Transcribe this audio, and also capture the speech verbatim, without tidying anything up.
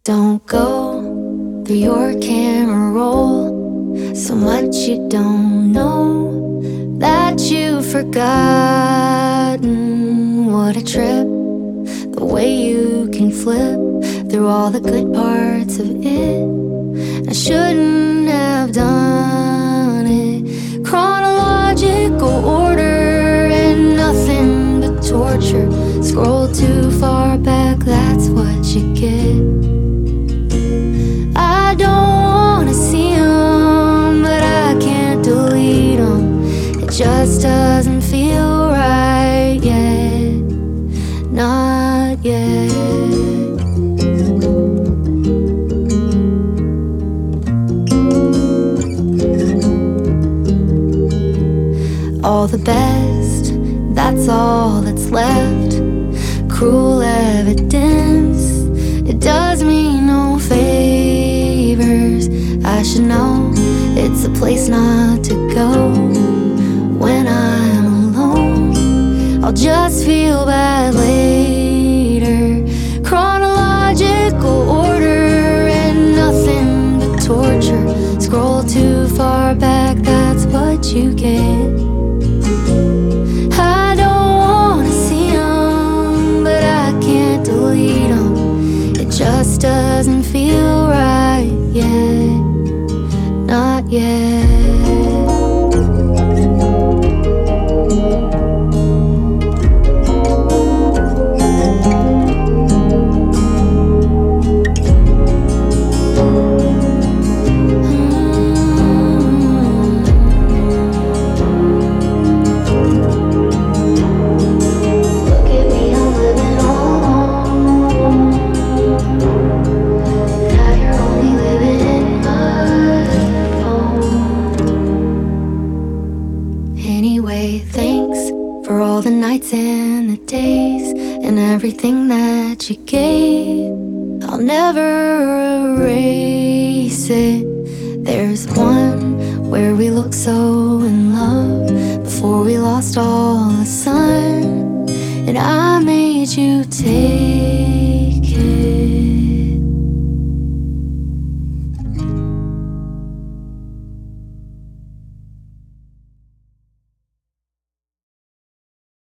Don't go through your camera roll so much you don't know that you've forgotten what a trip. The way you can flip through all the good parts of it. I shouldn't have done it. Chronological order and nothing but torture. Scroll too far back, that's what you get. I don't wanna see them, but I can't delete them. It just doesn't feel right yet. Not yet. All the best, that's all that's left. Cruel evidence, it does me no favors. I should know it's a place not to go. When I'm alone, I'll just feel bad later. Chronological order and nothing but torture. Scroll too far back, that's what you get. I don't wanna see them, but I can't delete them. It just doesn't feel right yet. Not yet. Anyway, thanks for all the nights and the days and everything that you gave. I'll never erase it. There's one where we looked so in love before we lost all the sun, and I made you take